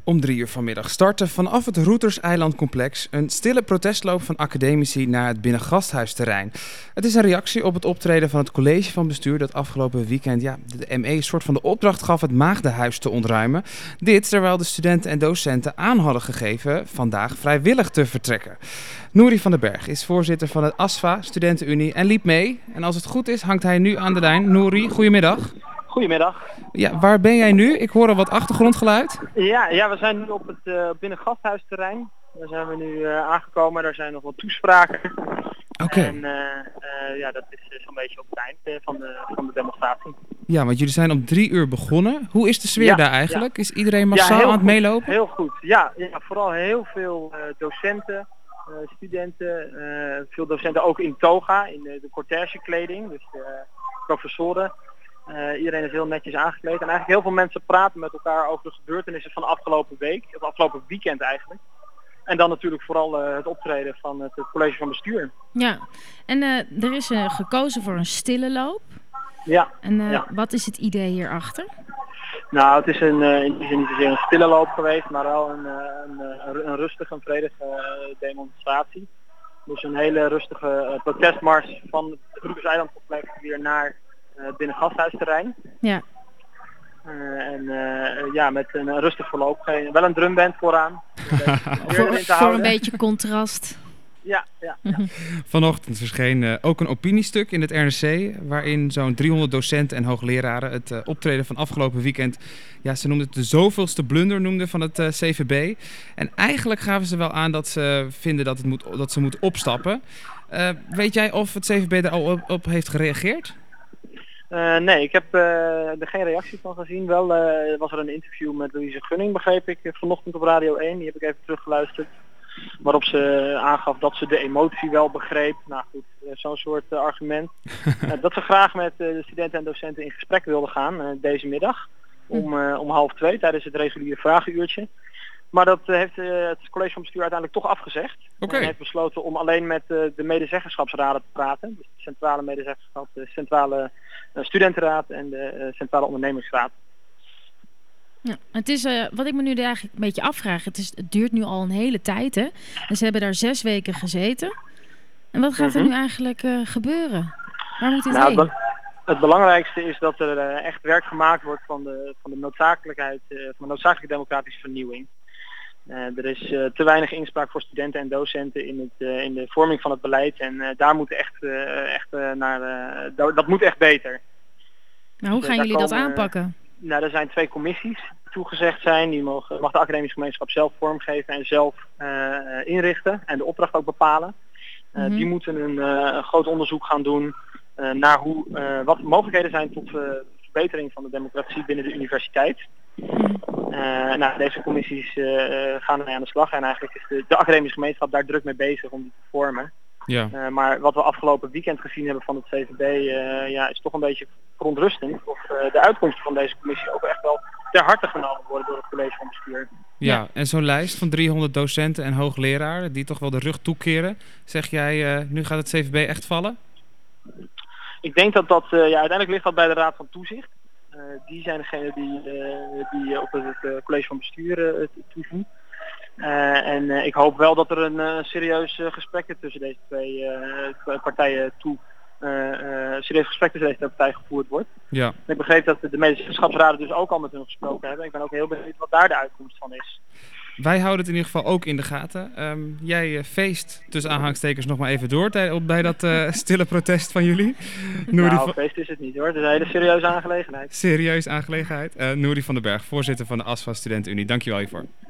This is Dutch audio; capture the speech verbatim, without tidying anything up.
Om drie uur vanmiddag startte vanaf het Routers-eilandcomplex een stille protestloop van academici naar het binnengasthuisterrein. Het is een reactie op het optreden van het college van bestuur dat afgelopen weekend ja, de M E een soort van de opdracht gaf het maagdenhuis te ontruimen. Dit terwijl de studenten en docenten aan hadden gegeven vandaag vrijwillig te vertrekken. Nouri van den Berg is voorzitter van het A S F A, Studentenunie, en liep mee. En als het goed is hangt hij nu aan de lijn. Nouri, goedemiddag. Goedemiddag. Ja, waar ben jij nu? Ik hoor al wat achtergrondgeluid. Ja, ja we zijn nu op het uh, binnengasthuisterrein. Daar zijn we nu uh, aangekomen. Daar zijn nog wat toespraken. Oké. Okay. En uh, uh, ja, dat is uh, zo'n beetje op het eind uh, van, de, van de demonstratie. Ja, want jullie zijn om drie uur begonnen. Hoe is de sfeer ja, daar eigenlijk? Ja. Is iedereen massaal ja, aan het goed, meelopen? Heel goed. Ja, ja, vooral heel veel uh, docenten, uh, studenten. Uh, veel docenten ook in toga, in de, de cortègekleding. Dus uh, professoren. Uh, iedereen is heel netjes aangekleed en eigenlijk heel veel mensen praten met elkaar over de gebeurtenissen van de afgelopen week, het afgelopen weekend eigenlijk. En dan natuurlijk vooral uh, het optreden van het, het college van bestuur. Ja, en uh, er is uh, gekozen voor een stille loop. Ja. En uh, ja. Wat is het idee hierachter? Nou, het is een, uh, in die zin niet zozeer een stille loop geweest, maar wel een, uh, een, een, een rustige, een vredige uh, demonstratie. Dus een hele rustige uh, protestmars van het Routers-eilandcomplex weer naar Uh, binnen gasthuisterrein. Ja. Uh, en uh, ja, met een rustig verloop. Geen, wel een drumband vooraan. voor, voor een beetje contrast. Ja, ja, ja. Vanochtend verscheen uh, ook een opiniestuk in het R N C, waarin zo'n driehonderd docenten en hoogleraren het uh, optreden van afgelopen weekend, ja, ze noemden het de zoveelste blunder noemden van het uh, C V B. En eigenlijk gaven ze wel aan dat ze vinden dat, het moet, dat ze moeten opstappen. Uh, weet jij of het C V B daar al op, op heeft gereageerd? Uh, nee, ik heb uh, er geen reactie van gezien. Wel uh, was er een interview met Louise Gunning, begreep ik, vanochtend op Radio één. Die heb ik even teruggeluisterd. Waarop ze aangaf dat ze de emotie wel begreep. Nou goed, uh, zo'n soort uh, argument. uh, dat ze graag met uh, de studenten en docenten in gesprek wilden gaan uh, deze middag. Om, uh, om half twee tijdens het reguliere vragenuurtje. Maar dat uh, heeft uh, het college van bestuur uiteindelijk toch afgezegd. Okay. En heeft besloten om alleen met uh, de medezeggenschapsraden te praten. Dus de centrale medezeggenschap, de centrale uh, studentenraad en de uh, centrale ondernemingsraad. Ja, het is, uh, wat ik me nu eigenlijk een beetje afvraag, het, is, het duurt nu al een hele tijd, hè? En ze hebben daar zes weken gezeten. En wat gaat er mm-hmm. nu eigenlijk uh, gebeuren? Waar moet dit nou, heen? Het, het belangrijkste is dat er uh, echt werk gemaakt wordt van de, van de noodzakelijkheid, uh, van de noodzakelijke democratische vernieuwing. Uh, er is uh, te weinig inspraak voor studenten en docenten in, het, uh, in de vorming van het beleid en uh, daar moet echt, uh, echt uh, naar, uh, dat, dat moet echt beter. Maar hoe dus, gaan jullie komen, dat aanpakken? Uh, nou, er zijn twee commissies toegezegd zijn, die mogen, mag de academische gemeenschap zelf vormgeven en zelf uh, inrichten en de opdracht ook bepalen. Uh, mm-hmm. Die moeten een, uh, een groot onderzoek gaan doen uh, naar hoe, uh, wat de mogelijkheden zijn tot uh, verbetering van de democratie binnen de universiteit. Uh, nou, deze commissies uh, gaan ermee aan de slag en eigenlijk is de, de academische gemeenschap daar druk mee bezig om die te vormen. Ja. Uh, maar wat we afgelopen weekend gezien hebben van het C V B uh, ja, is toch een beetje verontrustend of uh, de uitkomsten van deze commissie ook echt wel ter harte genomen worden door het college van bestuur. Ja, ja. En zo'n lijst van driehonderd docenten en hoogleraren die toch wel de rug toekeren, zeg jij uh, nu gaat het C V B echt vallen? Ik denk dat dat, uh, ja, uiteindelijk ligt dat bij de Raad van Toezicht. Uh, die zijn degene die, uh, die op het uh, college van bestuur uh, toezien. Uh, en uh, ik hoop wel dat er een uh, serieus uh, gesprek tussen deze twee uh, partijen toe, uh, uh, serieus gesprek tussen deze twee partijen gevoerd wordt. Ja. En ik begreep dat de medezeggenschapsraden dus ook al met hun gesproken hebben. Ik ben ook heel benieuwd wat daar de uitkomst van is. Wij houden het in ieder geval ook in de gaten. Um, jij uh, feest tussen aanhangstekens nog maar even door tij- bij dat uh, stille protest van jullie. Nou, van... feest is het niet hoor. Het is een hele serieuze aangelegenheid. Serieuze aangelegenheid. Uh, Nouri van den Berg, voorzitter van de A S F A Studentenunie. Dankjewel hiervoor.